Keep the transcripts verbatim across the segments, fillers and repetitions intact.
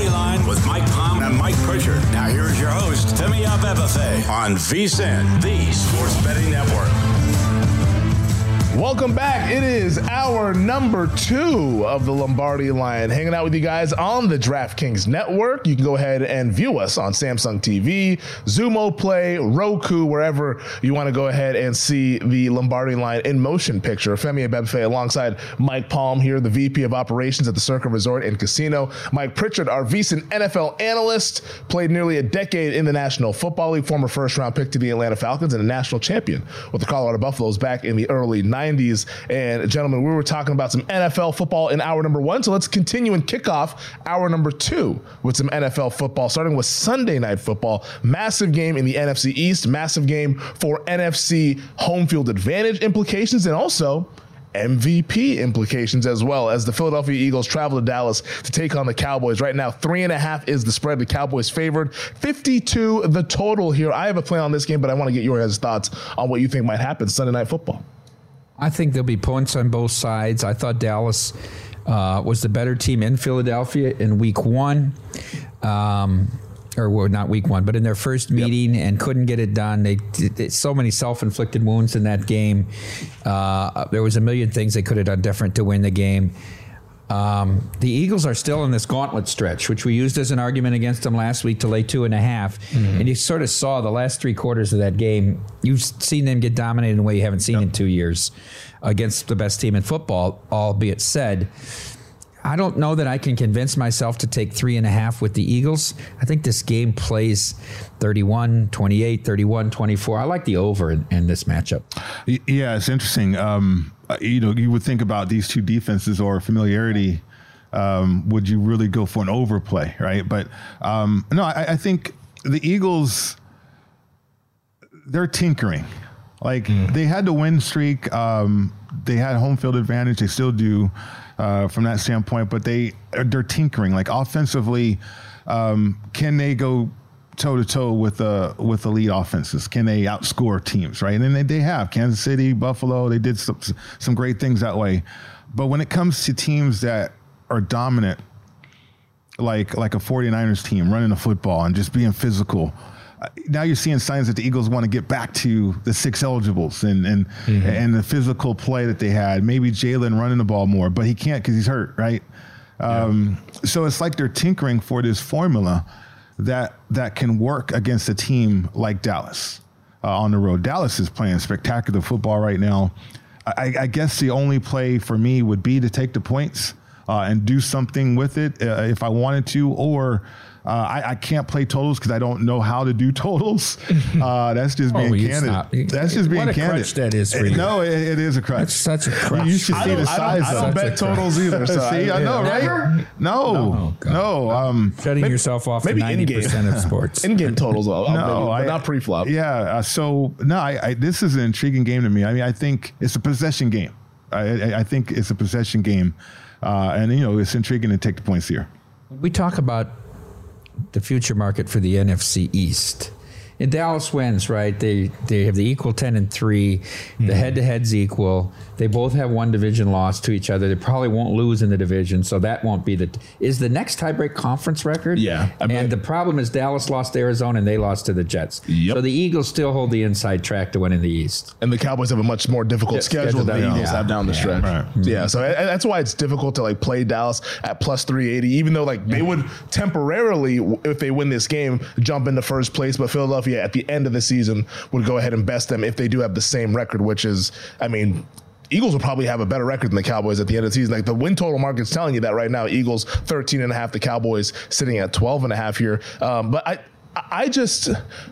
Lombardi Line with Mike Palm and Mike Pritchard. Now here's your host, Femi Abebefe on V S I N, the Sports Betting Network. Welcome back. It is hour number two of the Lombardi Line. Hanging out with you guys on the DraftKings Network. You can go ahead and view us on Samsung T V, Xumo Play, Roku, wherever you want to go ahead and see the Lombardi Line in motion picture. Femi Abebefe alongside Mike Palm here, the V P of Operations at the Circa Resort and Casino. Mike Pritchard, our V S I N N F L analyst, played nearly a decade in the National Football League, former first-round pick to the Atlanta Falcons, and a national champion with the Colorado Buffaloes back in the early nineties. And gentlemen, we were talking about some N F L football in hour number one, so let's continue and kick off hour number two with some N F L football, starting with Sunday Night Football. Massive game in the N F C East, massive game for N F C home field advantage implications, and also M V P implications as well, as the Philadelphia Eagles travel to Dallas to take on the Cowboys. Right now, three and a half is the spread. The Cowboys favored, fifty-two the total here. I have a plan on this game, but I want to get your guys' thoughts on what you think might happen Sunday Night Football. I think there'll be points on both sides. I thought Dallas uh, was the better team in Philadelphia in week one. Um, or well, not week one, but in their first meeting, yep. and couldn't get it done. They, they so many self-inflicted wounds in that game. Uh, there was a million things they could have done different to win the game. Um, the Eagles are still in this gauntlet stretch, which we used as an argument against them last week to lay two and a half. Mm-hmm. And you sort of saw the last three quarters of that game. You've seen them get dominated in a way you haven't seen yep. in two years against the best team in football, albeit said. I don't know that I can convince myself to take three and a half with the Eagles. I think this game plays thirty-one twenty-eight, thirty-one twenty-four. I like the over in, in this matchup. Yeah, it's interesting. Um, you know, you would think about these two defenses or familiarity. Um, would you really go for an overplay, right? But um, no, I, I think the Eagles, they're tinkering. Like mm. they had the win streak. Um, they had home field advantage. They still do. Uh, from that standpoint, but they they're tinkering. Like offensively, um, can they go toe to toe with uh with elite offenses? Can they outscore teams? Right, and then they, they have Kansas City, Buffalo. They did some some great things that way. But when it comes to teams that are dominant, like like a 49ers team running the football and just being physical. Now you're seeing signs that the Eagles want to get back to the six eligibles and and, mm-hmm. and the physical play that they had. Maybe Jalen running the ball more, but he can't because he's hurt, right? Yeah. Um, so it's like they're tinkering for this formula that that can work against a team like Dallas uh, on the road. Dallas is playing spectacular football right now. I, I guess the only play for me would be to take the points uh, and do something with it uh, if I wanted to, or Uh, I, I can't play totals because I don't know how to do totals. Uh, that's just being oh, candid. Not, that's just being what a candid. Crutch that is for you. No, it, it is a crutch. That's such a crutch. You should see the size. I don't, I don't bet totals either. So see, I, I know, right? Never? No, no. no um, Shutting maybe, yourself off maybe to ninety percent of sports. In-game totals, I'll, no, maybe, but I, not pre-flop. Yeah. Uh, so no, I, I, this is an intriguing game to me. I mean, I think it's a possession game. I, I, I think it's a possession game, uh, and you know, it's intriguing to take the points here. We talk about the future market for the N F C East. And Dallas wins, right? They they have the equal ten and three. The mm-hmm. head-to-head's equal. They both have one division loss to each other. They probably won't lose in the division, so that won't be the... Is the next tiebreak conference record? Yeah. I mean, and the problem is Dallas lost to Arizona and they lost to the Jets. Yep. So the Eagles still hold the inside track to win in the East. And the Cowboys have a much more difficult yeah, schedule than the yeah. Eagles have down the yeah. stretch. Right. Mm-hmm. Yeah, so I, that's why it's difficult to like play Dallas at plus three eighty, even though like they would temporarily, if they win this game, jump into first place, but Philadelphia at the end of the season would go ahead and best them if they do have the same record, which is, I mean, Eagles will probably have a better record than the Cowboys at the end of the season. Like the win total market's telling you that right now. Eagles thirteen and a half, the Cowboys sitting at twelve and a half here. Um, but I, I just,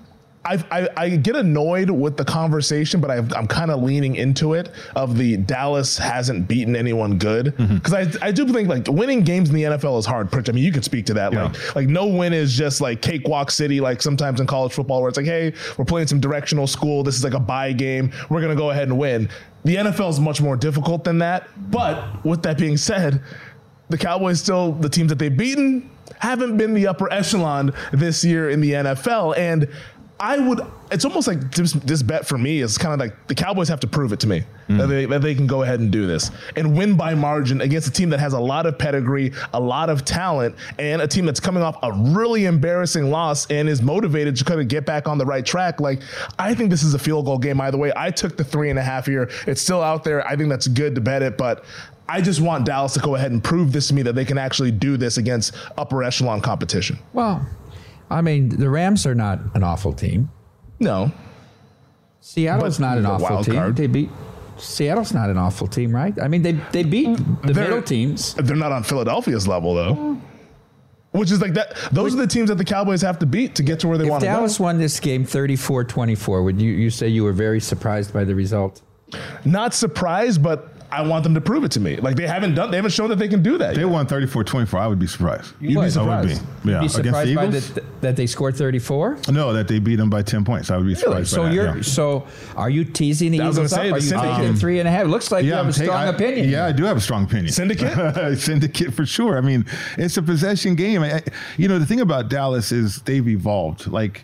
I, I, I get annoyed with the conversation, but I've, I'm kind of leaning into it of the Dallas hasn't beaten anyone good. Because mm-hmm. I, I do think like winning games in the N F L is hard. Pritch, I mean, you could speak to that. Yeah. Like, like no win is just like cakewalk city. Like sometimes in college football where it's like, hey, we're playing some directional school. This is like a bye game. We're going to go ahead and win. The N F L is much more difficult than that. But with that being said, the Cowboys still, the teams that they've beaten haven't been the upper echelon this year in the N F L. And I would. It's almost like this, this bet for me is kind of like the Cowboys have to prove it to me mm. that, they, that they can go ahead and do this and win by margin against a team that has a lot of pedigree, a lot of talent, and a team that's coming off a really embarrassing loss and is motivated to kind of get back on the right track. Like, I think this is a field goal game either way. I took the three and a half here. It's still out there. I think that's good to bet it, but I just want Dallas to go ahead and prove this to me that they can actually do this against upper echelon competition. Well, I mean, the Rams are not an awful team. No. Seattle's But not an awful wild team. card. They beat Seattle's not an awful team, right? I mean, they they beat the They're- middle teams. They're not on Philadelphia's level, though. Which is like that. Those are the teams that the Cowboys have to beat to get to where they If want to go. Dallas won this game thirty-four twenty-four, would you, you say you were very surprised by the result? Not surprised, but I want them to prove it to me. Like they haven't done, they haven't shown that they can do that. They yet. won thirty-four twenty-four. I would be surprised. You'd be What? surprised. I would be. Yeah. Be Against the surprised by Eagles? the, that they scored thirty-four? No, that they beat them by ten points. I would be surprised So by that. you're yeah. so are you teasing the I was Eagles gonna up? say, Are the you syndicate. taking three and a half? It looks like you have I'm a strong ta- I- opinion. Yeah, I do have a strong opinion. Syndicate? Syndicate for sure. I mean, it's a possession game. I, I- you know, the thing about Dallas is they've evolved. Like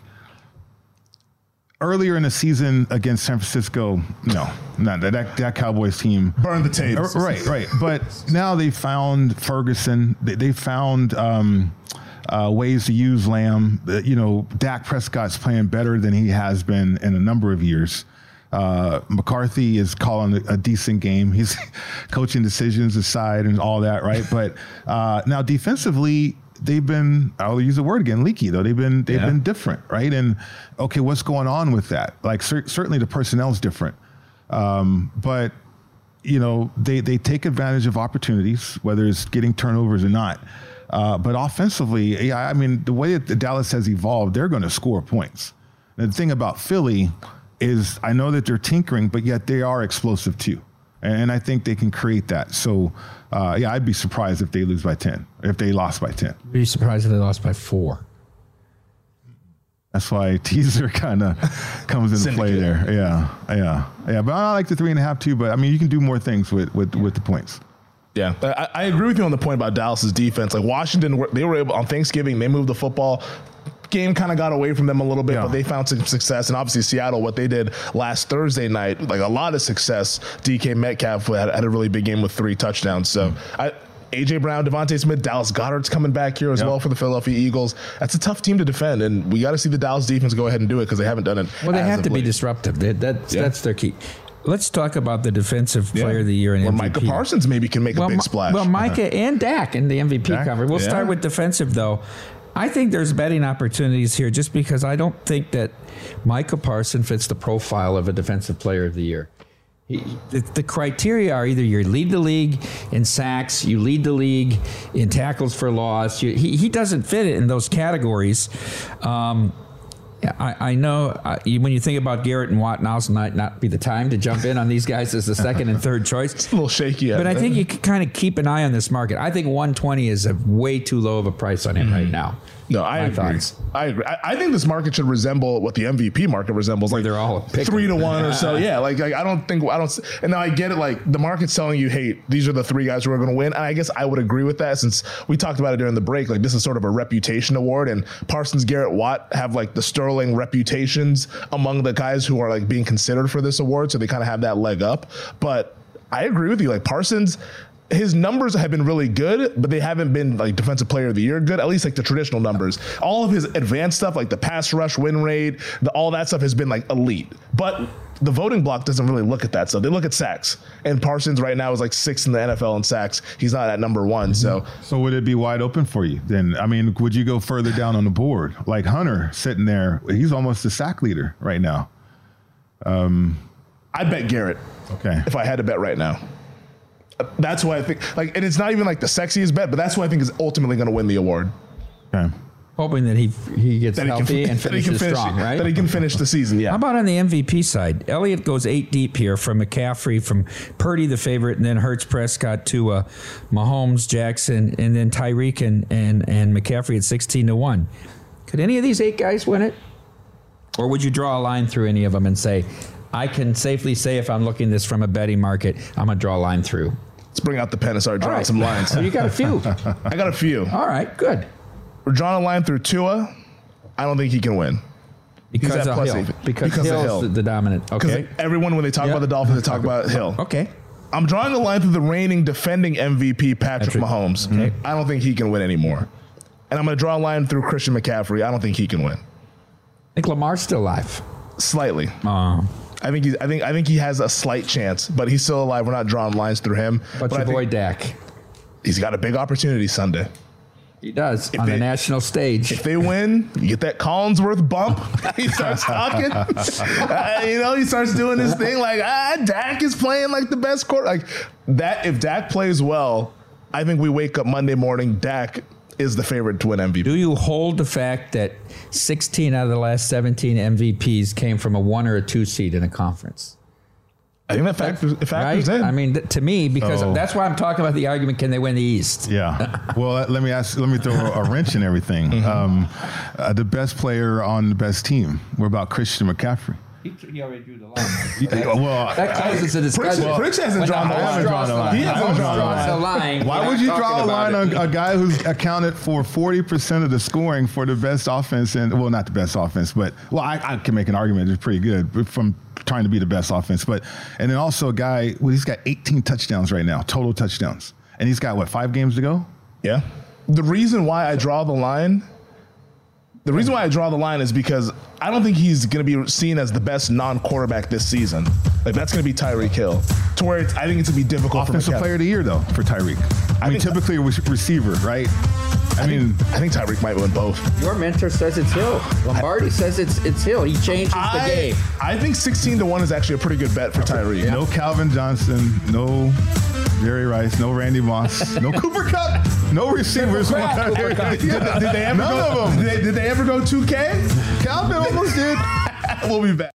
earlier in the season against San Francisco, no, not that that, that Cowboys team. Burn the tapes. Right, right. But now they found Ferguson. They, they found um, uh, ways to use Lamb. Uh, you know, Dak Prescott's playing better than he has been in a number of years. Uh, McCarthy is calling a, a decent game. He's coaching decisions aside and all that, right? But uh, now defensively, they've been, I'll use the word again, leaky though. They've been they've Yeah. been different, right? And okay, what's going on with that? Like cer- certainly the personnel's different, um, but you know they they take advantage of opportunities, whether it's getting turnovers or not. Uh, but offensively, yeah, I mean the way that the Dallas has evolved, they're going to score points. And the thing about Philly is I know that they're tinkering, but yet they are explosive too. And I think they can create that. So, uh, yeah, I'd be surprised if they lose by ten, if they lost by ten. Be surprised if they lost by four. That's why teaser kind of comes into play there. Yeah, yeah, yeah. But I like the three and a half too. But I mean, you can do more things with with, with the points. Yeah, I, I agree with you on the point about Dallas's defense. Like Washington, were- they were able on Thanksgiving, they moved the football. Game kind of got away from them a little bit, Yeah. but they found some success. And obviously Seattle, what they did last Thursday night, like a lot of success. D K Metcalf had, had a really big game with three touchdowns. So Mm. I, A J Brown, Devontae Smith, Dallas Goddard's coming back here as Yep. well for the Philadelphia Eagles. That's a tough team to defend, and we got to see the Dallas defense go ahead and do it because they haven't done it. Well, they as have of to be late. disruptive. They, that's, Yeah. that's their key. Let's talk about the defensive player of the year and Where M V P. Micah Parsons maybe can make well, a big Mi- splash. Well, Micah and Dak in the M V P Dak? cover. We'll Yeah. start with defensive, though. I think there's betting opportunities here just because I don't think that Micah Parsons fits the profile of a defensive player of the year. He, the, the criteria are either you lead the league in sacks, you lead the league in tackles for loss. You, he, he doesn't fit it in those categories. Um, I, I know uh, you, when you think about Garrett and Watt, now's might not be the time to jump in on these guys as the second and third choice. It's a little shaky. But I think you can kind of keep an eye on this market. I think one twenty is a way too low of a price on him right now. No, I My agree. thoughts. I agree. I, I think this market should resemble what the M V P market resembles, like they're all a pick 'em. three to one or so. Yeah, like, like I don't think I don't. s- And now I get it. Like the market's telling you, hey, these are the three guys who are going to win. And I guess I would agree with that since we talked about it during the break. Like this is sort of a reputation award, and Parsons, Garrett, Watt have like the sterling reputations among the guys who are like being considered for this award, so they kind of have that leg up. But I agree with you. Like Parsons. His numbers have been really good, but they haven't been like defensive player of the year good, at least like the traditional numbers. All of his advanced stuff, like the pass rush, win rate, the, all that stuff has been like elite. But the voting block doesn't really look at that stuff. They look at sacks. And Parsons right now is like sixth in the N F L in sacks. He's not at number one. So So would it be wide open for you then? I mean, would you go further down on the board? Like Hunter sitting there, he's almost the sack leader right now. I bet Garrett Okay. if I had to bet right now. That's why I think, like, and it's not even like the sexiest bet, but that's who I think is ultimately going to win the award. Okay. Hoping that he he gets That he can, healthy and that he finishes can finish, strong, right? that he can finish the season. Yeah. How about on the M V P side? Elliott goes eight deep here from McCaffrey, from Purdy, the favorite, and then Hurts, Prescott, Tua, Mahomes, Jackson, and then Tyreek and, and, and McCaffrey at sixteen to one. Could any of these eight guys win it? Or would you draw a line through any of them and say, I can safely say if I'm looking this from a betting market, I'm going to draw a line through? Let's bring out the pen and start All drawing right. some lines. So you got a few. I got a few. All right, good. We're drawing a line through Tua. I don't think he can win. Because He's at of plus Hill. eight. Because, Because of Hill's Hill. The, the dominant. Because Okay. everyone, when they talk Yeah. about the Dolphins, they talk about Hill. Okay. I'm drawing a line through the reigning defending M V P, Patrick, Patrick. Mahomes. Okay. I don't think he can win anymore. And I'm going to draw a line through Christian McCaffrey. I don't think he can win. I think Lamar's still alive. Slightly. Uh, I think he's, I think I think he has a slight chance, but he's still alive. We're not drawing lines through him. but but your I think boy Dak. he's got a big opportunity Sunday. He does on they- the national stage. If they win, you get that Collinsworth bump. He starts talking. Uh, you know, he starts doing his thing like, ah, Dak is playing like the best quarter. Like that, if Dak plays well, I think we wake up Monday morning, Dak is the favorite to win M V P. Do you hold the fact that sixteen out of the last seventeen M V Ps came from a one or a two seed in a conference? I think that factors, it factors Right? in. I mean, th- to me, because Oh. that's why I'm talking about the argument: can they win the East? Yeah. Well, let- let me ask. Let me throw a wrench in everything. Mm-hmm. Um, uh, the best player on the best team. We're about Christian McCaffrey. He, he already drew the line. Well, That closes the discussion. Pritch- Pritch hasn't When drawn the host line. draws He hasn't When the drawn host the line. draws the line. why we're would not you talking draw a about line it. on a guy who's accounted for forty percent of the scoring for the best offense? And well, not the best offense, but well, I, I can make an argument it's pretty good from trying to be the best offense. But and then also a guy, well, he's got eighteen touchdowns right now, total touchdowns, and he's got what, five games to go? Yeah. The reason why I draw the line, the reason why I draw the line is because I don't think he's going to be seen as the best non-quarterback this season. Like that's going to be Tyreek Hill. To where it's, I think it's going to be difficult Offensive for McCaffrey. player of the year though for Tyreek. I, I mean, think- typically a re- receiver, right? I, I mean, think, I think Tyreek might win both. Your mentor says it's Hill. Lombardi says it's it's Hill. He changes the I, game. I think sixteen to one is actually a pretty good bet for Tyreek. no Calvin Johnson, no Jerry Rice, no Randy Moss, no Cooper Cup, no receivers. Cooper Kupp, Cooper Kupp. Did, did they ever None go, of them. Did they, did they ever go two K? Calvin almost did. We'll be back.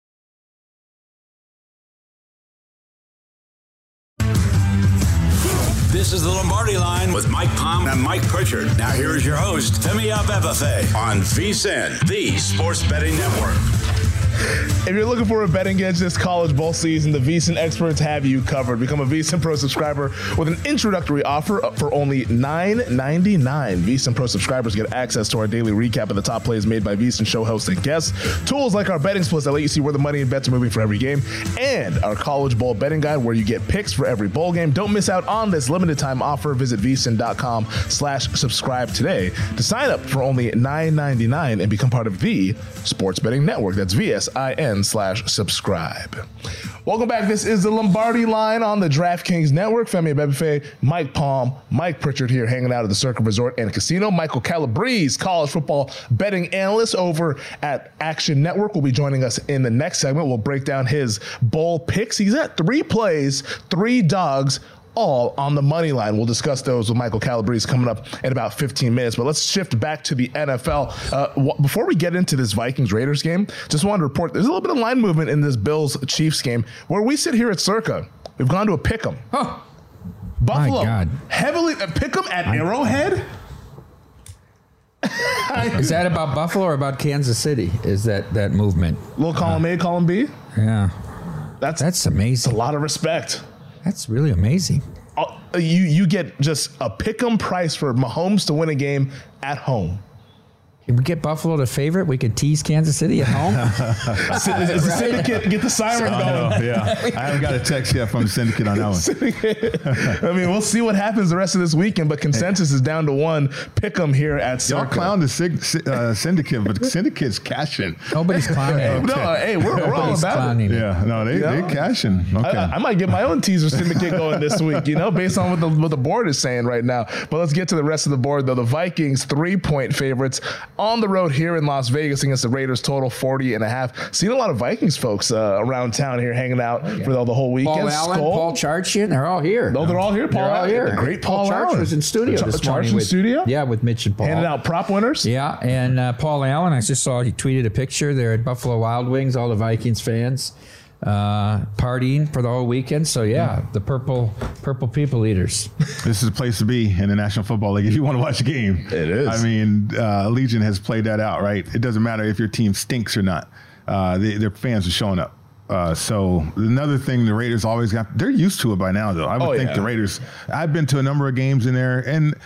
This is the Lombardi Line with Mike Palm and Mike Pritchard. Now here is your host, Timmy Abebefe on V S I N, the Sports Betting Network. If you're looking for a betting edge this college bowl season, the V S I N experts have you covered. Become a V S I N Pro subscriber with an introductory offer for only nine ninety-nine. V S I N Pro subscribers get access to our daily recap of the top plays made by V S I N show hosts and guests, tools like our betting splits that let you see where the money and bets are moving for every game, and our college bowl betting guide where you get picks for every bowl game. Don't miss out on this limited time offer. Visit vsin.com slash subscribe today to sign up for only nine ninety-nine and become part of the Sports Betting Network. That's V S I N slash subscribe. Welcome back. This is the Lombardi Line on the DraftKings Network. Femi Abebefe, Mike Palm, Mike Pritchard here hanging out at the Circuit Resort and Casino. Michael Calabrese, college football betting analyst over at Action Network, will be joining us in the next segment. We'll break down his bowl picks. He's got three plays, three dogs, all on the money line. We'll discuss those with Michael Calabrese coming up in about fifteen minutes. But let's shift back to the N F L. Uh, w- before we get into this Vikings-Raiders game, just wanted to report there's a little bit of line movement in this Bills-Chiefs game. Where we sit here at Circa, we've gone to a pick'em. Huh. Buffalo, God. heavily uh, pick'em at Arrowhead. Is that about Buffalo or about Kansas City? Is that that movement? Little column A, column B. Yeah, That's that's a amazing. lot of respect. That's really amazing. Uh, You you get just a pick'em price for Mahomes to win a game at home. Can we get Buffalo to favorite? We could tease Kansas City at home. Is the syndicate get the siren going? Oh, yeah. I haven't got a text yet from the syndicate on that one. I mean, we'll see what happens the rest of this weekend, but consensus is down to one. Pick 'em here at Y'all Circa. clown the sig- si- uh, syndicate, but the syndicate's cashing. Nobody's clowning. No, uh, hey, we're, we're all Nobody's about it. clowning. Yeah, no, they Yeah. they cashing. Okay. I, I might get my own teaser syndicate going this week, you know, based on what the what the board is saying right now. But let's get to the rest of the board, though. The Vikings, three-point favorites on the road here in Las Vegas against the Raiders, total forty and a half. Seen a lot of Vikings folks uh, around town here hanging out for the, the whole weekend. Paul Allen, Skull. Paul Charchian, they're all here. No, they're all here. Paul They're all Allen, here. the great Paul Charch Allen. was in studio Ch- this Charch morning. in with, studio? Yeah, with Mitch and Paul. Handing out prop winners. Yeah, and uh, Paul Allen, I just saw he tweeted a picture there at Buffalo Wild Wings, all the Vikings fans uh, partying for the whole weekend. So yeah, the purple purple people eaters. This is a place to be in the National Football League if you want to watch a game. It is. I mean, uh, Allegiant has played that out, right? It doesn't matter if your team stinks or not. Uh, they, their fans are showing up. Uh, so another thing the Raiders always got, they're used to it by now, though. I would Oh, think yeah. the Raiders, I've been to a number of games in there, and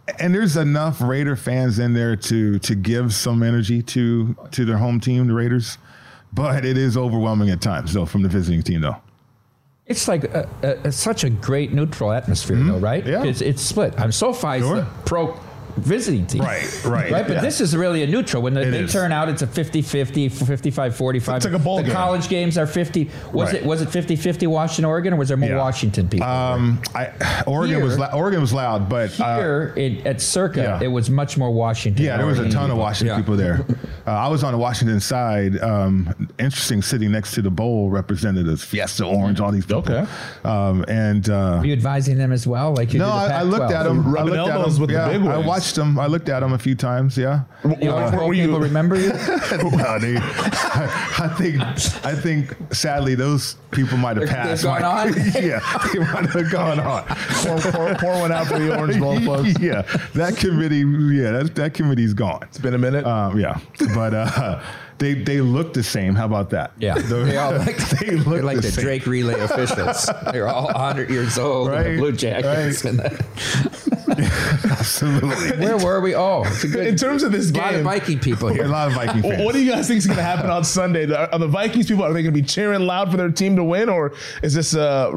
and there's enough Raider fans in there to to give some energy to to their home team, the Raiders. But it is overwhelming at times, though, from the visiting team, though. It's like a, a, a, such a great neutral atmosphere, mm-hmm. though, right? Yeah. It's, it's split. I'm SoFi's Sure. the pro visiting team. Right, right. Right, but yeah. this is really a neutral. When they, they turn out, it's a fifty-fifty, fifty-five forty-five. It's like a bowl the game. college games are fifty. Was Right. it was it fifty-fifty Washington, Oregon, or was there more Yeah. Washington people? Um, I, Oregon Here- was la- Oregon was loud, but uh, Here in, at Circa, yeah. it was much more Washington. yeah, there was a Oregon ton of people. Washington Yeah. people there. Uh, I was on the Washington side. Um, interesting, sitting next to the bowl representatives, Fiesta Orange, all these people. Okay. Um, and uh, Were you advising them as well? Like you no, did the I, I Pac looked twelve? at them. I Rubbing looked at elbows them. with the yeah, big I wigs. watched them. I looked at them a few times. Yeah. The Orange Bowl were you- people remember you? well, they, I, I think, I think, sadly, those people might have They've passed. gone on? yeah, they might have gone on. pour, pour, pour one out for the Orange Bowl folks. yeah, that committee. Yeah, that that committee's gone. It's been a minute. Um, yeah, but uh, they they look the same. How about that? Yeah, The- they all like, they look they're like the the, same. Drake relay officials. They're all one hundred years old in Right, the blue jackets. right. And the, Absolutely. where were we? Oh, it's a good. In terms of this a lot of game, Viking people A here. lot of Viking fans. what do you guys think is going to happen on Sunday? Are, are the Vikings people, are they going to be cheering loud for their team to win, or is this uh,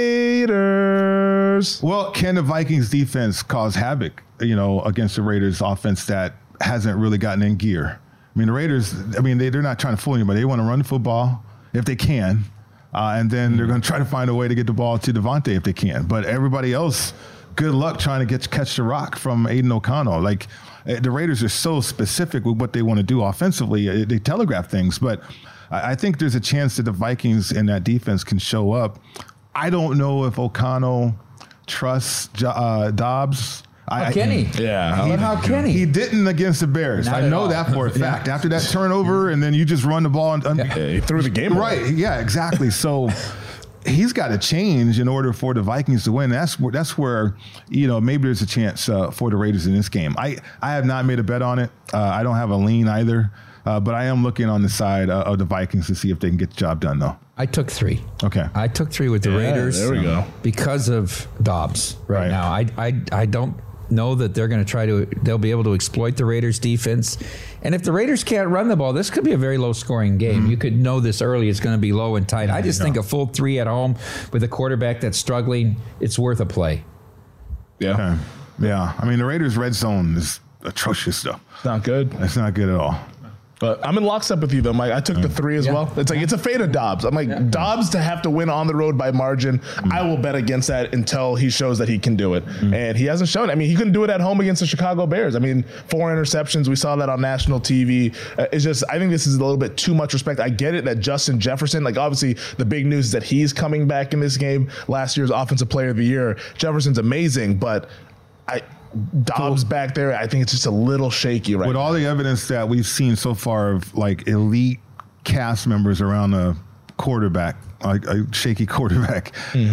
Raiders? Well, can the Vikings defense cause havoc, you know, against the Raiders offense that hasn't really gotten in gear? I mean, the Raiders, I mean, they, they're not trying to fool anybody. They want to run the football if they can, uh, and then they're going to try to find a way to get the ball to Devontae if they can. But everybody else, good luck trying to get catch the rock from Aiden O'Connell. Like, eh, the Raiders are so specific with what they want to do offensively. eh, They telegraph things, but I I think there's a chance that the Vikings and that defense can show up. I don't know if O'Connell trusts Jo- uh, Dobbs. I, How can he? Yeah. But how can he? He didn't against the Bears. Not I at know all. that for a fact. After that turnover, and then you just run the ball. And, Yeah, he threw the game away. Right. Yeah, exactly. So he's got to change in order for the Vikings to win. That's where, that's where, you know, maybe there's a chance uh, for the Raiders in this game. I, I have not made a bet on it. Uh, I don't have a lean either. Uh, but I am looking on the side uh, of the Vikings to see if they can get the job done, though. I took three. Okay. I took three with the Yeah, Raiders. there we go. Because of Dobbs right, Right. now. I, I I don't know that they're going to try to, they'll be able to exploit the Raiders defense. And if the Raiders can't run the ball, this could be a very low scoring game. Mm-hmm. You could know this early. It's going to be low and tight. I just think a full three at home with a quarterback that's struggling, it's worth a play. Yeah. Okay. Yeah. I mean, the Raiders' red zone is atrocious, though. It's not good. It's not good at all. But I'm in lockstep with you, though, Mike. I took the three as Yeah. well. It's like, it's a fate of Dobbs. I'm like, Dobbs to have to win on the road by margin. I will bet against that until he shows that he can do it. And he hasn't shown it. I mean, he couldn't do it at home against the Chicago Bears. I mean, four interceptions. We saw that on national T V. Uh, it's just, I think this is a little bit too much respect. I get it that Justin Jefferson, like, obviously, the big news is that he's coming back in this game. Last year's Offensive Player of the Year. Jefferson's amazing, but I. Dobbs back there, I think it's just a little shaky right With now. all the evidence that we've seen so far of like elite cast members around a quarterback, like a shaky quarterback,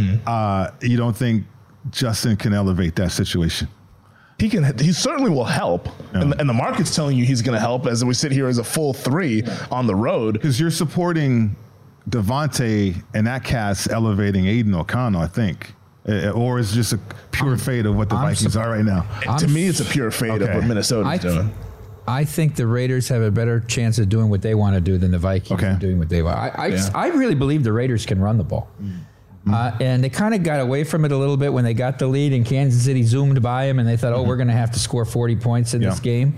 uh, you don't think Justin can elevate that situation? He can. He certainly will help, Yeah. and, and the market's telling you he's going to help. As we sit here as a full three on the road, Because you're supporting Devontae and that cast elevating Aiden O'Connell, I think. Uh, or is it just a pure fate of what the I'm Vikings supp- are right now? I'm to me, it's a pure fate of Okay. what Minnesota's I, th- doing. I think the Raiders have a better chance of doing what they want to do than the Vikings Okay. are doing what they want. I, I, Yeah. I really believe the Raiders can run the ball. Uh, and they kind of got away from it a little bit when they got the lead and Kansas City zoomed by them and they thought, oh, we're going to have to score forty points in Yeah. this game.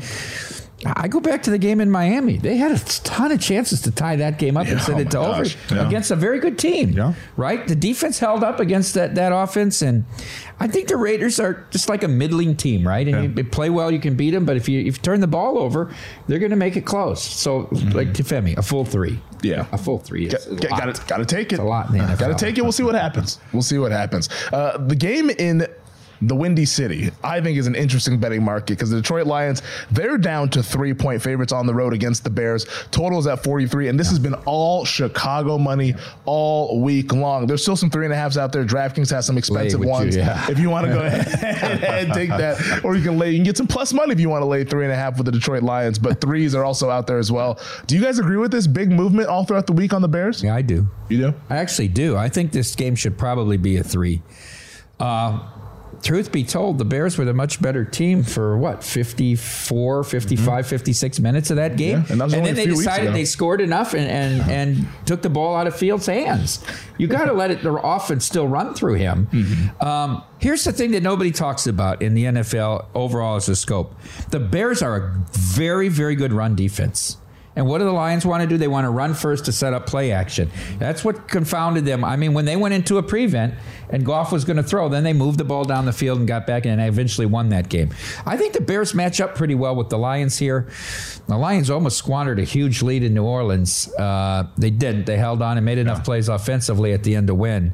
I go back to the game in Miami. They had a ton of chances to tie that game up Yeah, and send oh it to my over gosh. Yeah. against a very good team. Yeah. Right? The defense held up against that, that offense. And I think the Raiders are just like a middling team, right? And Yeah. you, you play well, you can beat them. But if you, if you turn the ball over, they're going to make it close. So, like Tifemi, a full three. Yeah. A full three is a lot. Got to got to take it. It's a lot in the N F L. Got to take it. We'll see what happens. We'll see what happens. Uh, the game in the Windy City, I think, is an interesting betting market because the Detroit Lions, they're down to three-point favorites on the road against the Bears. Total is at forty-three, and this has been all Chicago money all week long. There's still some three and a halves out there. DraftKings has some expensive with you, ones. yeah. If you want to go ahead and take that, or you can lay, you can get some plus money if you want to lay three and a half with the Detroit Lions. But threes are also out there as well. Do you guys agree with this big movement all throughout the week on the Bears? Yeah, I do. You do? I actually do. I think this game should probably be a three. Uh, truth be told, the Bears were the much better team for what, fifty-four, fifty-five, mm-hmm. fifty-six minutes of that game. Yeah, and, that and then they decided they scored enough and, and, and took the ball out of Fields' hands. You got to let it, the offense still run through him. Mm-hmm. Um, here's the thing that nobody talks about in the N F L overall as a scope. The Bears are a very, very good run defense. And what do the Lions want to do? They want to run first to set up play action. That's what confounded them. I mean, when they went into a prevent and Goff was going to throw, then they moved the ball down the field and got back and eventually won that game. I think the Bears match up pretty well with the Lions here. The Lions almost squandered a huge lead in New Orleans. Uh, they didn't. They held on and made enough plays offensively at the end to win.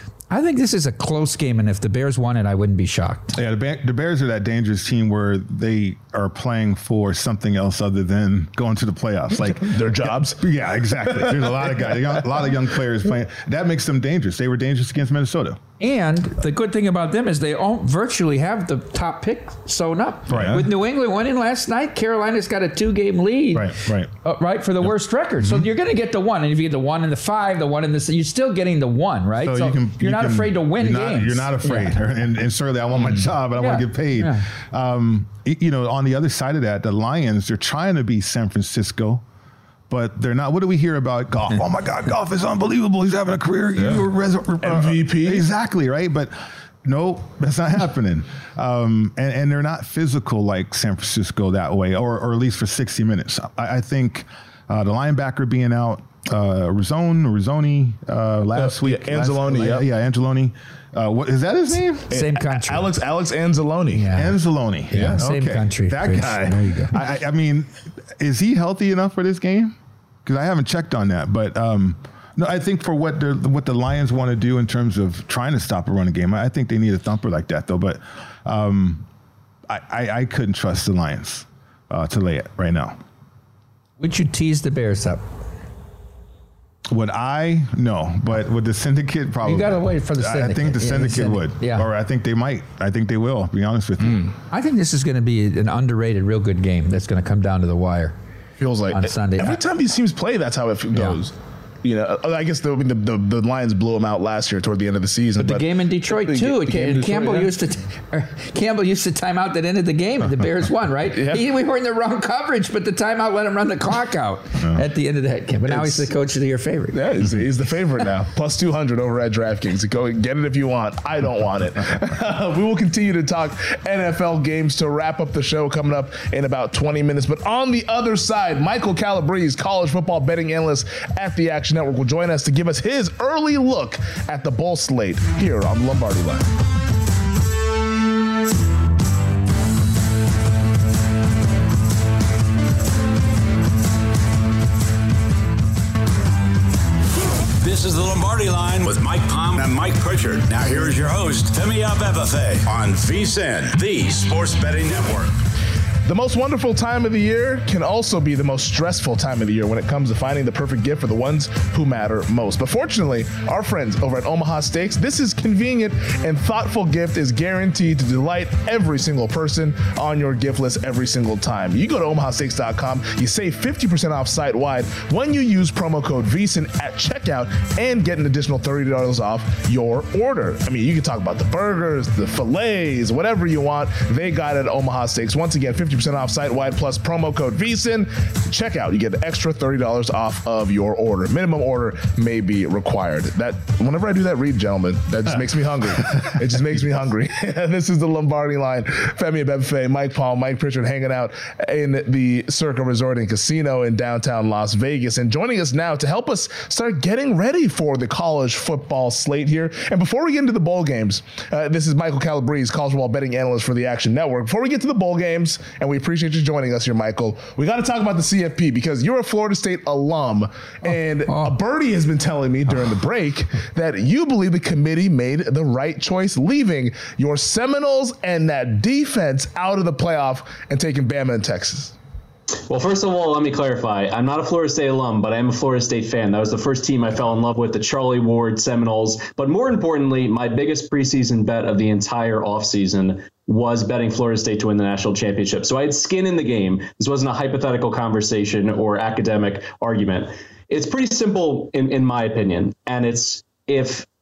I think this is a close game, and if the Bears won it, I wouldn't be shocked. Yeah, the, Bear, the Bears are that dangerous team where they are playing for something else other than going to the playoffs. Like their jobs. Yeah, exactly. There's a lot of guys, a lot of young players playing. That makes them dangerous. They were dangerous against Minnesota. And the good thing about them is they all virtually have the top pick sewn up. Right. With New England winning last night, Carolina's got a two-game lead. Right, right. Uh, right, for the yep. worst record. So mm-hmm. you're going to get the one. And if you get the one and the five, the one and the... You're still getting the one, right? So, so you can, you're you not can, afraid to win you're games. Not, you're not afraid. Yeah. And, and certainly I want my job and I yeah. want to get paid. Yeah. Um, you know, on the other side of that, the Lions, they're trying to be San Francisco. But they're not. What do we hear about Goff? Oh, my God, Goff is unbelievable. He's having a career. Yeah. Res- uh, M V P. Exactly, right? But no, that's not happening. Um, and, and they're not physical like San Francisco that way, or, or at least for sixty minutes. I, I think uh, the linebacker being out, uh, Rizzone, Rizzoni, uh, last uh, week. Yeah, Anzalone, last, yeah. Yeah, Anzalone. Uh, what, is that his name? Same country. Alex Alex Anzalone. Yeah. Anzalone. Yeah, same okay. country. That Rich. guy. There you go. I, I mean, is he healthy enough for this game? Because I haven't checked on that. But um, no, I think for what the what the Lions want to do in terms of trying to stop a running game, I think they need a thumper like that, though. But um, I, I, I couldn't trust the Lions uh, to lay it right now. Would you tease the Bears up? Would I? No. But would the syndicate probably? You got to wait for the syndicate. I think the yeah, syndicate the syndicate. would. Yeah. Or I think they might. I think they will, to be honest with you. Mm. I think this is going to be an underrated, real good game that's going to come down to the wire. Feels like on Sunday. Every time these teams play, that's how it goes. Yeah. You know, I guess the, the the the Lions blew them out last year toward the end of the season. But, but the game in Detroit the, too. The Cam- Detroit, Campbell yeah. used to t- Campbell used the timeout that ended the game, and the Bears won. Right? Yeah. He, we were in the wrong coverage, but the timeout let him run the clock out yeah. at the end of that game. But now it's, he's the coach of the year favorite. Yeah, he's, he's the favorite now. Plus two hundred over at DraftKings. Go get it if you want. I don't want it. We will continue to talk N F L games to wrap up the show coming up in about twenty minutes. But on the other side, Michael Calabrese, college football betting analyst at the Action Network, will join us to give us his early look at the bowl slate here on the Lombardi Line. This is the Lombardi Line with Mike Palm and Mike Pritchard. Now here is your host, Femi Abebefe, on V S I N, the Sports Betting Network. The most wonderful time of the year can also be the most stressful time of the year when it comes to finding the perfect gift for the ones who matter most. But fortunately, our friends over at Omaha Steaks, this is convenient and thoughtful gift is guaranteed to delight every single person on your gift list every single time. You go to omaha steaks dot com, you save fifty percent off site-wide when you use promo code V S I N at checkout and get an additional thirty dollars off your order. I mean, you can talk about the burgers, the fillets, whatever you want. They got it at Omaha Steaks. Once again, fifty percent off site-wide plus promo code V S I N. Checkout, you get an extra thirty dollars off of your order. Minimum order may be required. That whenever I do that read, gentlemen, that just makes me hungry. It just makes me hungry. This is the Lombardi Line. Femi Abebefe, Mike Paul, Mike Pritchard hanging out in the Circa Resort and Casino in downtown Las Vegas. And joining us now to help us start getting ready for the college football slate here. And before we get into the bowl games, uh, this is Michael Calabrese, college football betting analyst for the Action Network. Before we get to the bowl games, and we appreciate you joining us here, Michael, we got to talk about the C F P because you're a Florida State alum. And oh, oh. a birdie has been telling me during the break that you believe the committee made the right choice, leaving your Seminoles and that defense out of the playoff and taking Bama and Texas. Well, first of all, let me clarify. I'm not a Florida State alum, but I am a Florida State fan. That was the first team I fell in love with, the Charlie Ward Seminoles. But more importantly, my biggest preseason bet of the entire offseason was betting Florida State to win the national championship. So I had skin in the game. This wasn't a hypothetical conversation or academic argument. It's pretty simple in, in my opinion. And it's if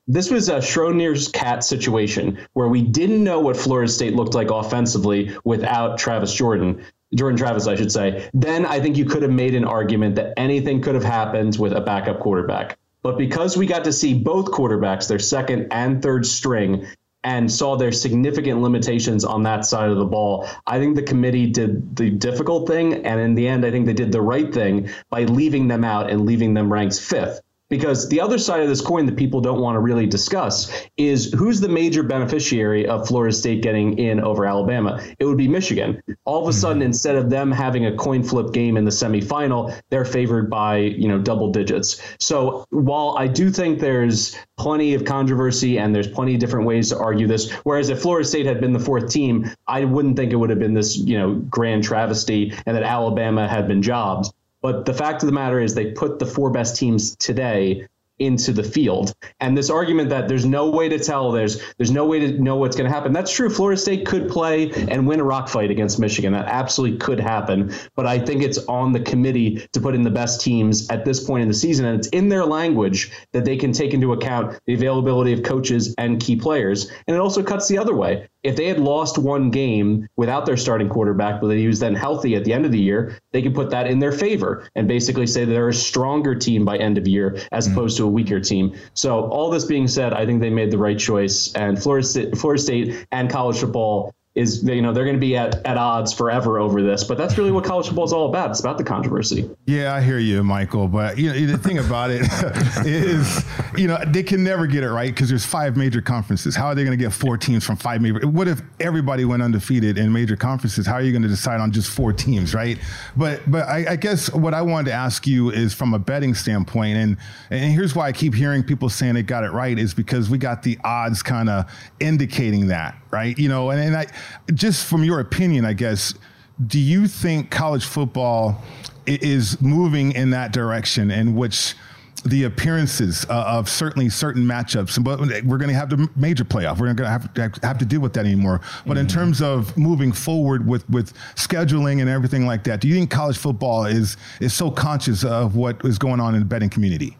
this was a Schrodinger's cat situation where we didn't know what Florida State looked like offensively without Travis Jordan. Jordan Travis, I should say. Then I think you could have made an argument that anything could have happened with a backup quarterback. But because we got to see both quarterbacks, their second and third string, and saw their significant limitations on that side of the ball, I think the committee did the difficult thing. And in the end, I think they did the right thing by leaving them out and leaving them ranked fifth. Because the other side of this coin that people don't want to really discuss is who's the major beneficiary of Florida State getting in over Alabama. It would be Michigan. All of a sudden, instead of them having a coin flip game in the semifinal, they're favored by, you know, double digits. So while I do think there's plenty of controversy and there's plenty of different ways to argue this, whereas if Florida State had been the fourth team, I wouldn't think it would have been this, you know, grand travesty and that Alabama had been jobbed. But the fact of the matter is they put the four best teams today into the field. And this argument that there's no way to tell, there's there's no way to know what's going to happen. That's true. Florida State could play and win a rock fight against Michigan. That absolutely could happen. But I think it's on the committee to put in the best teams at this point in the season. And it's in their language that they can take into account the availability of coaches and key players. And it also cuts the other way. If they had lost one game without their starting quarterback, but he was then healthy at the end of the year, they could put that in their favor and basically say they're a stronger team by end of year as mm-hmm. opposed to a weaker team. So all this being said, I think they made the right choice. And Florida State, Florida State and college football is, you know, they're going to be at, at odds forever over this. But that's really what college football is all about. It's about the controversy. Yeah, I hear you, Michael. But you know, the thing about it is, you know, they can never get it right because there's five major conferences. How are they going to get four teams from five major? What if everybody went undefeated in major conferences? How are you going to decide on just four teams, right? But but I, I guess what I wanted to ask you is from a betting standpoint, and and here's why I keep hearing people saying they got it right is because we got the odds kind of indicating that, right? You know, and, and I. Just from your opinion, I guess, do you think college football is moving in that direction in which the appearances uh, of certainly certain matchups, but we're going to have the major playoff. We're going to have to have to deal with that anymore. But mm-hmm. in terms of moving forward with, with scheduling and everything like that, do you think college football is is so conscious of what is going on in the betting community?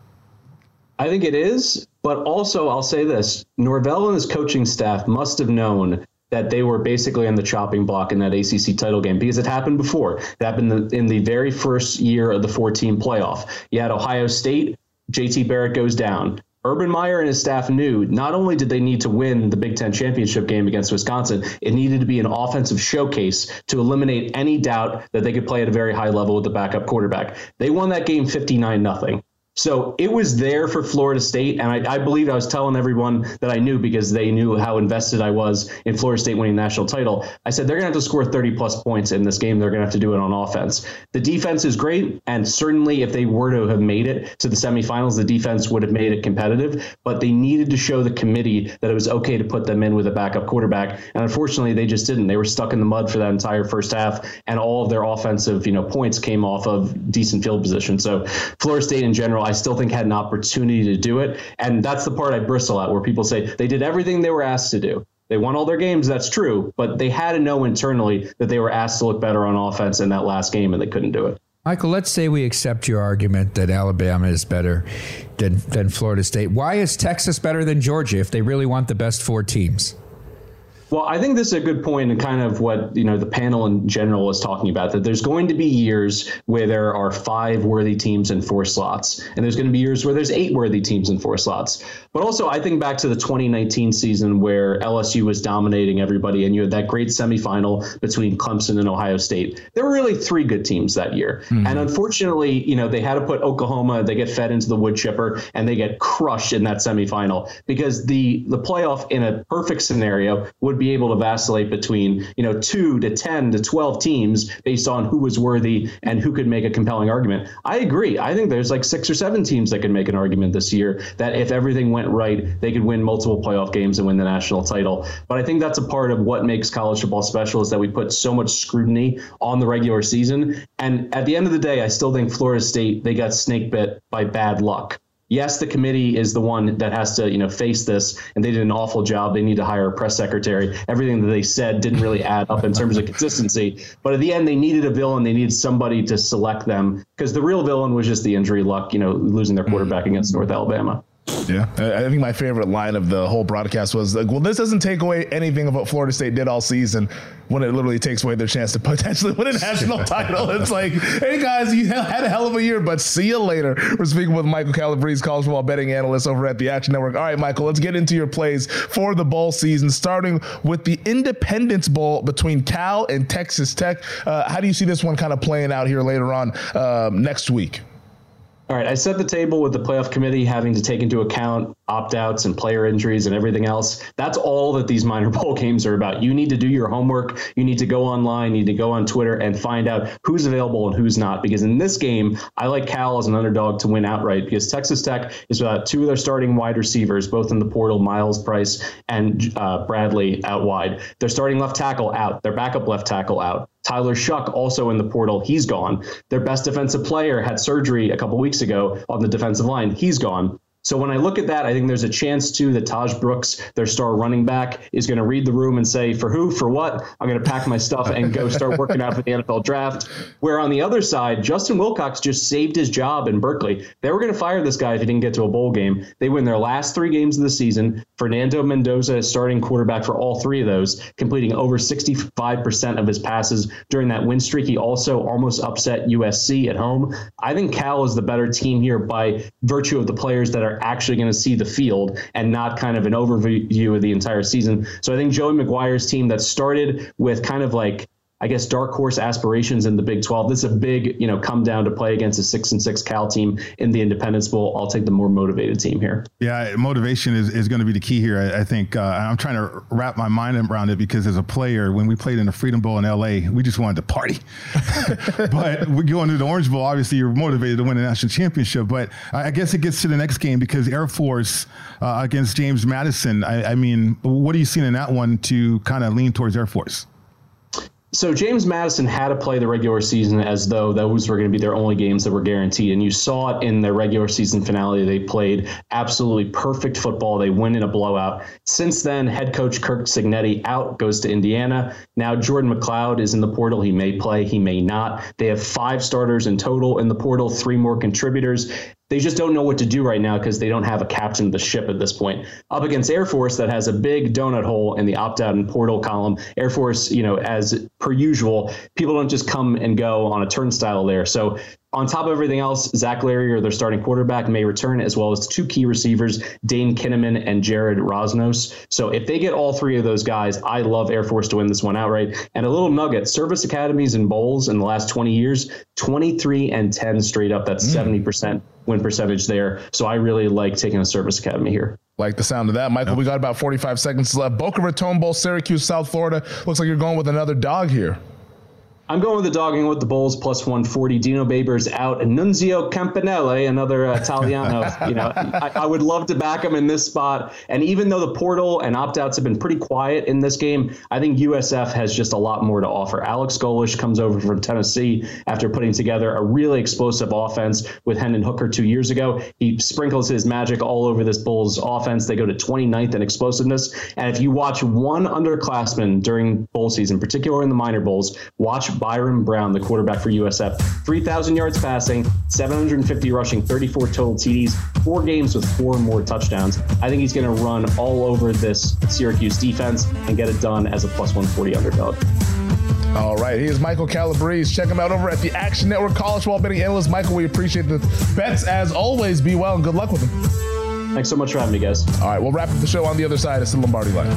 I think it is, but also I'll say this, Norvell and his coaching staff must have known that they were basically on the chopping block in that A C C title game because it happened before. It happened in the very first year of the four-team playoff. You had Ohio State, J T Barrett goes down. Urban Meyer and his staff knew not only did they need to win the Big Ten championship game against Wisconsin, it needed to be an offensive showcase to eliminate any doubt that they could play at a very high level with the backup quarterback. They won that game fifty-nine nothing. So it was there for Florida State, and I, I believed I was telling everyone that I knew because they knew how invested I was in Florida State winning the national title. I said, they're going to have to score thirty-plus points in this game. They're going to have to do it on offense. The defense is great, and certainly if they were to have made it to the semifinals, the defense would have made it competitive, but they needed to show the committee that it was okay to put them in with a backup quarterback, and unfortunately, they just didn't. They were stuck in the mud for that entire first half, and all of their offensive, you know, points came off of decent field position. So Florida State in general, I still think had an opportunity to do it. And that's the part I bristle at where people say they did everything they were asked to do. They won all their games. That's true. But they had to know internally that they were asked to look better on offense in that last game and they couldn't do it. Michael, let's say we accept your argument that Alabama is better than, than Florida State. Why is Texas better than Georgia if they really want the best four teams? Well, I think this is a good point and kind of what, you know, the panel in general is talking about, that there's going to be years where there are five worthy teams in four slots, and there's going to be years where there's eight worthy teams in four slots. But also, I think back to the twenty nineteen season where L S U was dominating everybody, and you had that great semifinal between Clemson and Ohio State. There were really three good teams that year. Mm-hmm. And unfortunately, you know, they had to put Oklahoma, they get fed into the wood chipper, and they get crushed in that semifinal because the, the playoff in a perfect scenario would be able to vacillate between, you know, two to ten to twelve teams based on who was worthy and who could make a compelling argument. I agree. I think there's like six or seven teams that could make an argument this year that if everything went right, they could win multiple playoff games and win the national title. But I think that's a part of what makes college football special is that we put so much scrutiny on the regular season. And at the end of the day, I still think Florida State, they got snake bit by bad luck. Yes, the committee is the one that has to, you know, face this, and they did an awful job. They need to hire a press secretary. Everything that they said didn't really add up in terms of consistency. But at the end, they needed a villain. They needed somebody to select them because the real villain was just the injury luck, you know, losing their quarterback against North Alabama. Yeah, I think my favorite line of the whole broadcast was like, well, this doesn't take away anything of what Florida State did all season, when it literally takes away their chance to potentially win a national title. It's like, hey guys, you had a hell of a year, but see you later. We're speaking with Michael Calabrese, college football betting analyst over at the Action Network. All right, Michael, let's get into your plays for the bowl season, starting with the Independence Bowl between Cal and Texas Tech. Uh, how do you see this one kind of playing out here later on um, next week? All right, I set the table with the playoff committee having to take into account opt-outs and player injuries and everything else. That's all that these minor bowl games are about. You need to do your homework. You need to go online, you need to go on Twitter and find out who's available and who's not. Because in this game, I like Cal as an underdog to win outright, because Texas Tech is without two of their starting wide receivers, both in the portal, Miles Price and uh, Bradley out wide. Their starting left tackle out. Their backup left tackle out. Tyler Shuck also in the portal. He's gone. Their best defensive player had surgery a couple weeks ago on the defensive line. He's gone. So when I look at that, I think there's a chance, too, that Taj Brooks, their star running back, is going to read the room and say, for who, for what? I'm going to pack my stuff and go start working out for the N F L draft. Where on the other side, Justin Wilcox just saved his job in Berkeley. They were going to fire this guy if he didn't get to a bowl game. They win their last three games of the season. Fernando Mendoza is starting quarterback for all three of those, completing over sixty-five percent of his passes during that win streak. He also almost upset U S C at home. I think Cal is the better team here by virtue of the players that are actually going to see the field and not kind of an overview of the entire season. So I think Joey McGuire's team that started with kind of like, I guess, dark horse aspirations in the Big twelve. This is a big, you know, come down to play against a six and six Cal team in the Independence Bowl. I'll take the more motivated team here. Yeah, motivation is, is going to be the key here. I, I think uh, I'm trying to wrap my mind around it, because as a player, when we played in the Freedom Bowl in L A, we just wanted to party. But we go into the Orange Bowl, obviously you're motivated to win a national championship. But I guess it gets to the next game, because Air Force uh, against James Madison. I, I mean, what are you seeing in that one to kind of lean towards Air Force? So James Madison had to play the regular season as though those were going to be their only games that were guaranteed. And you saw it in their regular season finale. They played absolutely perfect football. They win in a blowout. Since then, head coach Kirk Cignetti out, goes to Indiana. Now Jordan McLeod is in the portal. He may play, he may not. They have five starters in total in the portal, three more contributors. They just don't know what to do right now because they don't have a captain of the ship at this point. Up against Air Force, that has a big donut hole in the opt-out and portal column. Air Force, you know, as per usual, people don't just come and go on a turnstile there. So on top of everything else, Zach Larrier, their starting quarterback, may return, as well as two key receivers, Dane Kinnaman and Jared Rosnos. So if they get all three of those guys, I love Air Force to win this one outright. And a little nugget, service academies and bowls in the last twenty years, twenty-three and ten straight up. That's mm. seventy percent win percentage there. So I really like taking a service academy here. Like the sound of that. Michael, yep. We got about forty-five seconds left. Boca Raton Bowl, Syracuse, South Florida. Looks like you're going with another dog here. I'm going with the dogging with the Bulls plus one forty. Dino Babers out. Nunzio Campanelle, another uh, Italiano. you know, I, I would love to back him in this spot. And even though the portal and opt-outs have been pretty quiet in this game, I think U S F has just a lot more to offer. Alex Golish comes over from Tennessee after putting together a really explosive offense with Hendon Hooker two years ago. He sprinkles his magic all over this Bulls offense. They go to twenty-ninth in explosiveness. And if you watch one underclassman during bowl season, particularly in the minor bowls, watch Byron Brown, the quarterback for U S F. three thousand yards passing, seven hundred fifty rushing, thirty-four total T Ds, four games with four more touchdowns. I think he's going to run all over this Syracuse defense and get it done as a plus one forty underdog. All right, here's Michael Calabrese. Check him out over at the Action Network, college football betting analyst. Michael, we appreciate the bets as always. Be well and good luck with them. Thanks so much for having me, guys. All right, we'll wrap up the show on the other side. It's the Lombardi Line.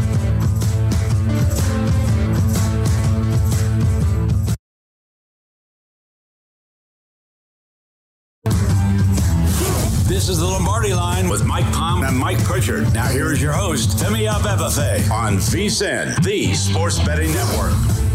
This is the Lombardi Line with Mike Palm and Mike Pritchard. Now here is your host, Timmy Abebefe on V S I N, the Sports Betting Network.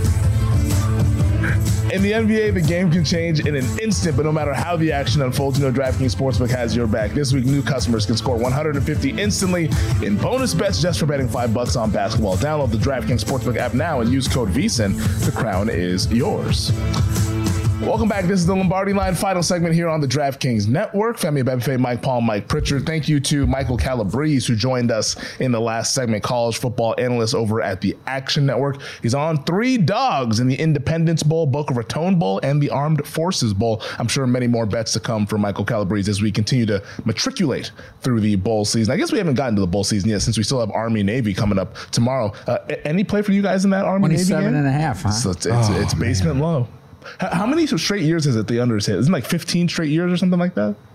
In the N B A, the game can change in an instant, but no matter how the action unfolds, you know DraftKings Sportsbook has your back. This week, new customers can score one hundred fifty instantly in bonus bets just for betting five bucks on basketball. Download the DraftKings Sportsbook app now and use code V S I N. The crown is yours. Welcome back. This is the Lombardi Line final segment here on the DraftKings Network. Femi Abebefe, Mike Palm, Mike Pritchard. Thank you to Michael Calabrese, who joined us in the last segment, college football analyst over at the Action Network. He's on three dogs in the Independence Bowl, Boca Raton Bowl, and the Armed Forces Bowl. I'm sure many more bets to come from Michael Calabrese as we continue to matriculate through the bowl season. I guess we haven't gotten to the bowl season yet since we still have Army Navy coming up tomorrow. Uh, any play for you guys in that Army Navy game? twenty-seven and a half, huh? So it's, it's, oh, it's basement man. low. How many straight years is it the unders hit? Isn't it like fifteen straight years or something like that?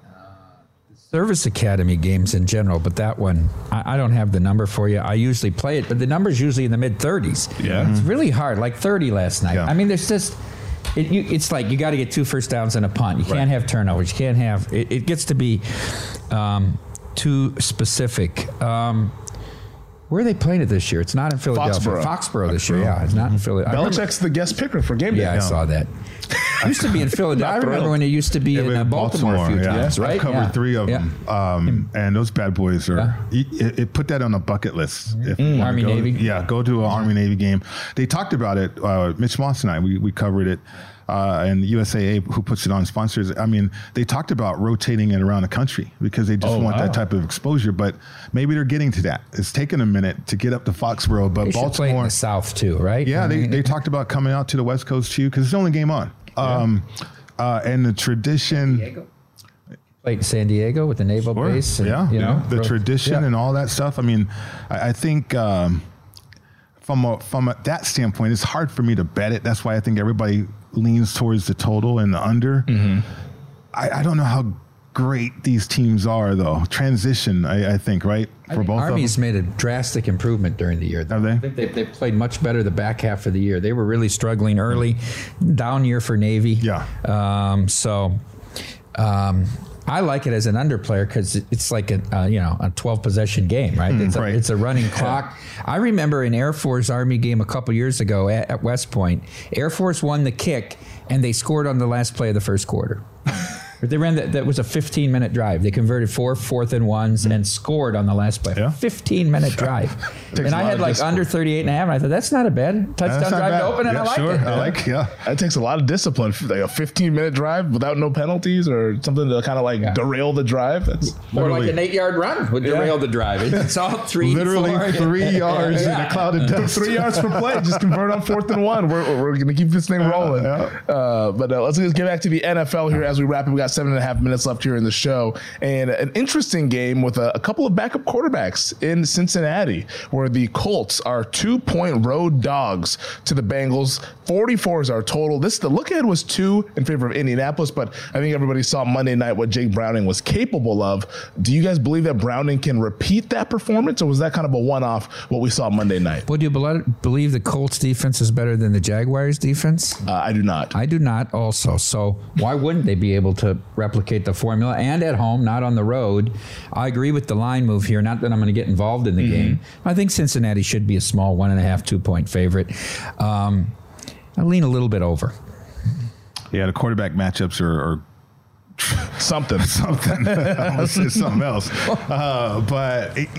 Service Academy games in general, but that one, I, I don't have the number for you. I usually play it, but the number's usually in the mid-thirties. Yeah. It's really hard, like thirty last night. Yeah. I mean, there's just, it, you, it's like you got to get two first downs and a punt. You Right. can't have turnovers. You can't have, it, it gets to be um, too specific. Um, Where are they playing it this year? It's not in Philadelphia. Foxborough. Foxborough this year, yeah. It's not in Philadelphia. Belichick's the guest picker for game day. Yeah, I saw that. It used to be in Philadelphia. I remember when it used to be Yeah, in uh, Baltimore, a few yeah. times, right? I've covered yeah. three of yeah. them, um, and those bad boys are. Yeah. It, it put that on a bucket list. If you wanna Army go, Navy. Yeah, go to an Army Navy game. They talked about it. Uh, Mitch Moss and I, we we covered it. Uh, and U S A A, who puts it on, sponsors. I mean, they talked about rotating it around the country because they just Oh, want wow. that type of exposure. But maybe they're getting to that. It's taken a minute to get up to Foxborough, but They should play in Baltimore. the South too, right? Yeah, I they, mean, they talked about coming out to the West Coast too because it's the only game on. Um, uh, and the tradition. Diego? Played in San Diego with the naval Sure. base. And, yeah, you yeah. know, the ro- tradition yeah. and all that stuff. I mean, I, I think um, from a, from a, that standpoint, it's hard for me to bet it. That's why I think everybody leans towards the total and the under. Mm-hmm. I, I don't know how great these teams are, though. Transition, I, I think, right? I For think both Army's of them. made a drastic improvement during the year. Though. Have they? I think they, they played much better the back half of the year. They were really struggling early. Down year for Navy. Yeah. Um, so um, I like it as an under player because it's like a uh, you know a twelve possession game, right? It's, right. A, it's a running clock. I remember an Air Force Army game a couple years ago at, at West Point. Air Force won the kick and they scored on the last play of the first quarter. They ran that. That was a fifteen minute drive. They converted four fourth and ones and scored on the last play. Yeah. fifteen minute drive. Takes And a I lot had of like discipline. under thirty-eight and a half. And I thought that's not a bad touchdown That's not drive bad. to open, and yeah, I like sure. it. I like, yeah. That takes a lot of discipline. Like a fifteen minute drive without no penalties or something to kind of like Yeah. derail the drive. That's Or like Literally. an eight yard run would derail the drive. It's all three, Literally four. three yards in Yeah. a cloud of dust. three yards per play. Just convert on fourth and one. We're, we're going to keep this thing rolling. yeah. Uh, but uh, let's just get back to the N F L here as we wrap it. We got seven and a half minutes left here in the show. And an interesting game with a, a couple of backup quarterbacks in Cincinnati, where the Colts are two-point road dogs to the Bengals. forty-four is our total. This the look ahead was two in favor of Indianapolis, but I think everybody saw Monday night what Jake Browning was capable of. Do you guys believe that Browning can repeat that performance, or was that kind of a one-off what we saw Monday night? Would you bel- believe the Colts defense is better than the Jaguars defense? Uh, I do not. I do not also. So why wouldn't they be able to replicate the formula and at home, not on the road? I agree with the line move here. Not that I'm going to get involved in the Mm-hmm. game. I think Cincinnati should be a small one and a half, two point favorite. Um, I lean a little bit over. Yeah, the quarterback matchups are, are Something. something. I almost said something else. Uh, but, it,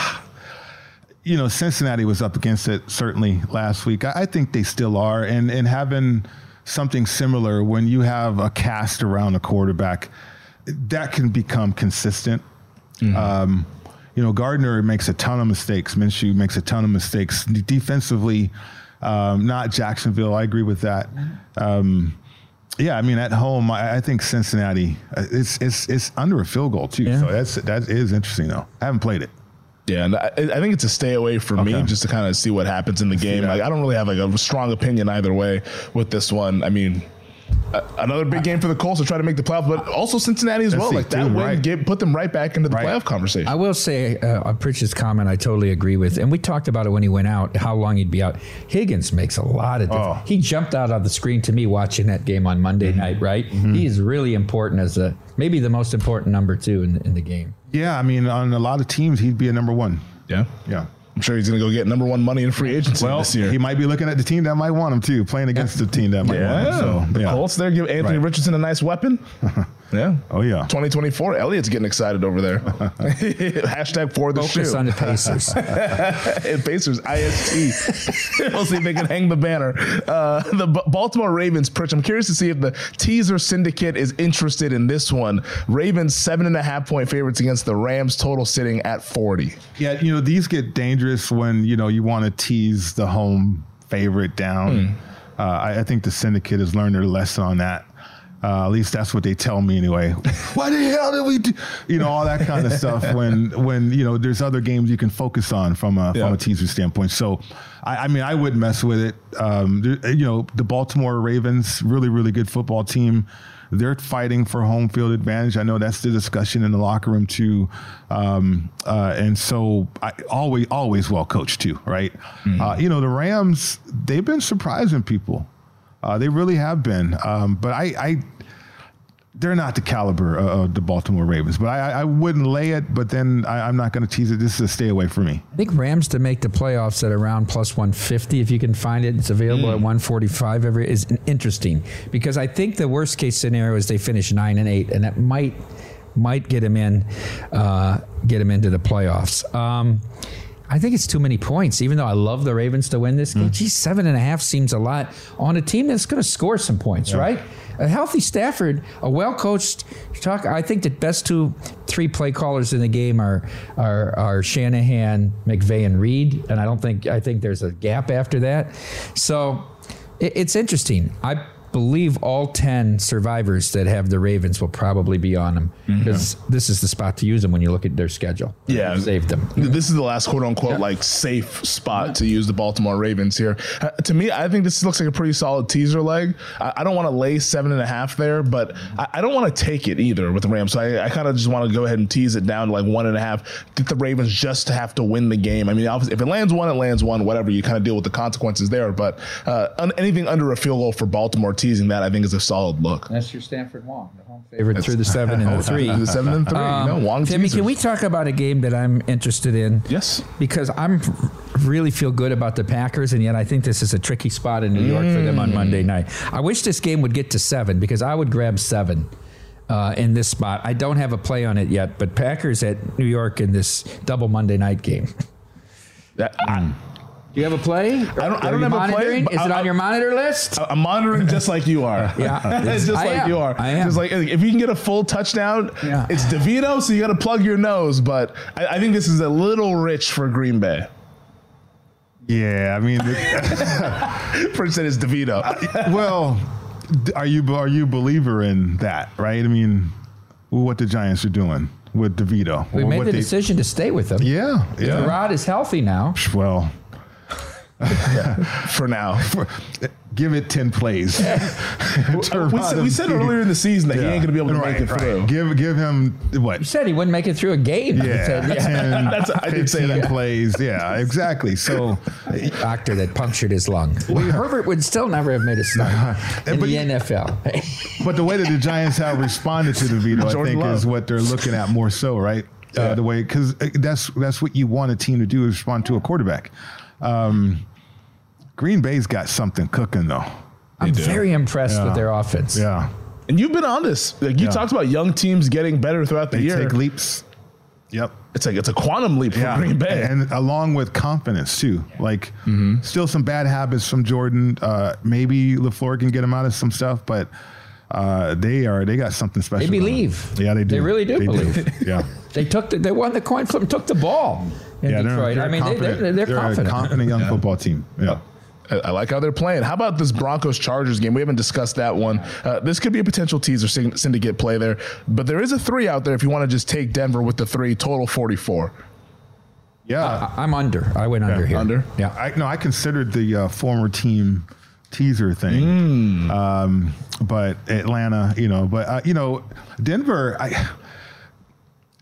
you know, Cincinnati was up against it certainly last week. I, I think they still are. And, and having something similar when you have a cast around a quarterback, that can become consistent. Mm-hmm. Um, you know, Gardner makes a ton of mistakes. Minshew makes a ton of mistakes. Defensively, um, not Jacksonville. I agree with that. Um, yeah, I mean, at home, I, I think Cincinnati, it's it's it's under a field goal, too. Yeah. So that's that is interesting, though. I haven't played it. Yeah, and I, I think it's a stay away for me Okay. just to kind of see what happens in the game. that. Like, I don't really have like a strong opinion either way with this one. I mean, uh, another big game for the Colts to try to make the playoffs, but also Cincinnati as well. see, Like that too, win right. get, put them right back into the Right. playoff conversation. I will say, uh, on Pritchard's comment, I totally agree with. And we talked about it when he went out, how long he'd be out. Higgins makes a lot of difference. Oh. He jumped out on the screen to me watching that game on Monday Mm-hmm. night, right? He is really important as a, maybe the most important number two in the, in the game. Yeah, I mean, on a lot of teams, he'd be a number one. yeah, Yeah. I'm sure he's going to go get number one money in free agency Well, this year. he might be looking at the team that might want him, too, playing against the team that might want yeah, him. So, the yeah. Colts there give Anthony Right. Richardson a nice weapon. Yeah. Oh, yeah. twenty twenty-four, Elliot's getting excited over there. Hashtag for the Focus shoe. on the Pacers. And Pacers, I S T. We'll see if they can hang the banner. Uh, the B- Baltimore Ravens, Pritch, I'm curious to see if the teaser syndicate is interested in this one. Ravens, seven and a half point favorites against the Rams, total sitting at forty. Yeah, you know, these get dangerous when, you know, you want to tease the home favorite down. Mm. Uh, I, I think the syndicate has learned their lesson on that. Uh, at least that's what they tell me anyway. What the hell did we do? You know, all that kind of stuff when, when you know, there's other games you can focus on from a, yeah. from a teaser standpoint. So, I, I mean, I wouldn't mess with it. Um, you know, the Baltimore Ravens, really, really good football team. They're fighting for home field advantage. I know that's the discussion in the locker room too. Um, uh, and so I always, always well coached too, right? Mm-hmm. Uh, you know, the Rams, they've been surprising people. Uh, they really have been. Um, but I, I, they're not the caliber of, of the Baltimore Ravens. But I, I wouldn't lay it, but then I, I'm not going to tease it. This is a stay away for me. I think Rams to make the playoffs at around plus one fifty, if you can find it. It's available mm. at one forty-five every, is interesting. Because I think the worst case scenario is they finish nine and eight, and that might might get them in, uh, get them into the playoffs. Um, I think it's too many points, even though I love the Ravens to win this game. Mm. Geez, seven and a half seems a lot on a team that's going to score some points, yeah. right? A healthy Stafford, a well-coached talk. I think the best two, three play callers in the game are are, are Shanahan, McVay, and Reed, and I don't think I think there's a gap after that. So it, it's interesting. I believe all ten survivors that have the Ravens will probably be on them because mm-hmm. this is the spot to use them when you look at their schedule. Yeah, save them. This is the last quote unquote yeah. like safe spot to use the Baltimore Ravens here. Uh, to me, I think this looks like a pretty solid teaser leg. I, I don't want to lay seven and a half there, but I, I don't want to take it either with the Rams. So I, I kind of just want to go ahead and tease it down to like one and a half. Get the Ravens just to have to win the game. I mean, obviously, if it lands one, it lands one. Whatever, you kind of deal with the consequences there. But uh, un- anything under a field goal for Baltimore teasing that, I think, is a solid look. That's your Stanford Wong, the home favorite That's, through the seven and the three. the seven and three. Um, no, Wong Timmy, can we talk about a game that I'm interested in? Yes. Because I'm really feel good about the Packers, and yet I think this is a tricky spot in New York mm. for them on Monday night. I wish this game would get to seven because I would grab seven. Uh, in this spot. I don't have a play on it yet, but Packers at New York in this double Monday night game. That, mm. Do you have a play? I don't, I don't have monitoring? a play. Is it I, on your monitor list? I'm monitoring just like you are. Yeah. It's just I like am. you are. I am. Just like if you can get a full touchdown, yeah. it's DeVito, so you got to plug your nose. But I, I think this is a little rich for Green Bay. Yeah, I mean, Prince said it's DeVito. I, well, are you are you a believer in that? Right? I mean, what the Giants are doing with DeVito. We made what the they, decision to stay with him. Yeah, yeah. Rod is healthy now. Well. Yeah, for now. For, give it ten plays. we, said, we said earlier in the season that yeah. he ain't going to be able to right, make it right. through. Give give him what? You said he wouldn't make it through a game. Yeah, said, yeah. ten, That's, I did say that. plays. Yeah, exactly. So, doctor that punctured his lung. Well, Herbert would still never have made a start in but, the N F L. But the way that the Giants have responded to the veto, I think, Love. is what they're looking at more so, right? Yeah. Uh, the way because that's that's what you want a team to do is respond to a quarterback. Um, Green Bay's got something cooking, though. I'm very impressed yeah. with their offense. Yeah. And you've been on this. Like you yeah. talked about young teams getting better throughout the they year. They take leaps. Yep. It's like it's a quantum leap yeah. for Green Bay. And along with confidence, too. Like, mm-hmm. still some bad habits from Jordan. Uh, maybe LaFleur can get him out of some stuff, but uh, they are they got something special. They believe. Yeah, they do. They really do they believe. Do. Yeah. They took the, they won the coin flip and took the ball in yeah, Detroit. They're, they're I mean, they, they're, they're, they're confident. a confident young yeah. football team. Yeah. I like how they're playing. How about this Broncos-Chargers game? We haven't discussed that one. Uh, this could be a potential teaser syndicate play there. But there is a three out there if you want to just take Denver with the three, total forty-four. Yeah. Uh, I'm under. I went under yeah, here. Under? Yeah. I, no, I considered the uh, former team teaser thing. Mm. Um, but Atlanta, you know, but, uh, you know, Denver, I...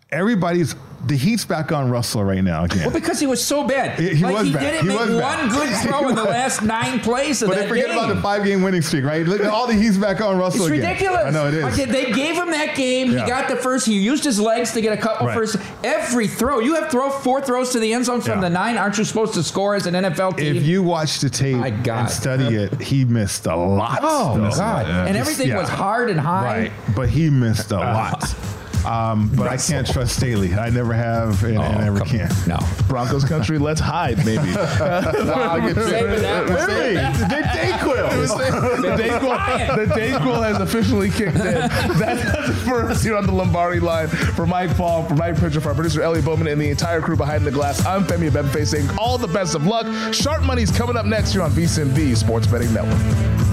everybody's the heat's back on Russell right now again. Well, because he was so bad. He, he like was he bad. didn't he make was one bad. good throw in the last nine plays of but that they forget game. about the five-game winning streak, right? Look at all the he's back on Russell It's again. ridiculous. I know it is. Like, they gave him that game. Yeah. He got the first. He used his legs to get a couple Right. first. Every throw. You have throw four throws to the end zone from Yeah. the nine. Aren't you supposed to score as an N F L team? If you watch the tape My God. and study it, he missed a lot. oh, still. God. Yeah. And everything Yeah. was hard and high. Right, but he missed a lot. Um, but I can't trust Staley. I never have and, and Oh, never come- can. No. Broncos country, let's hide, maybe. Wow, I'm saving that one. Really? The Dayquil. the Dayquil, the Dayquil has officially kicked in. That's the first here on the Lombardi line. For Mike Paul, for Mike Pritchard, for our producer Ellie Bowman, and the entire crew behind the glass, I'm Femi Abebefe saying all the best of luck. Sharp Money's coming up next here on VSiN, the Sports Betting Network.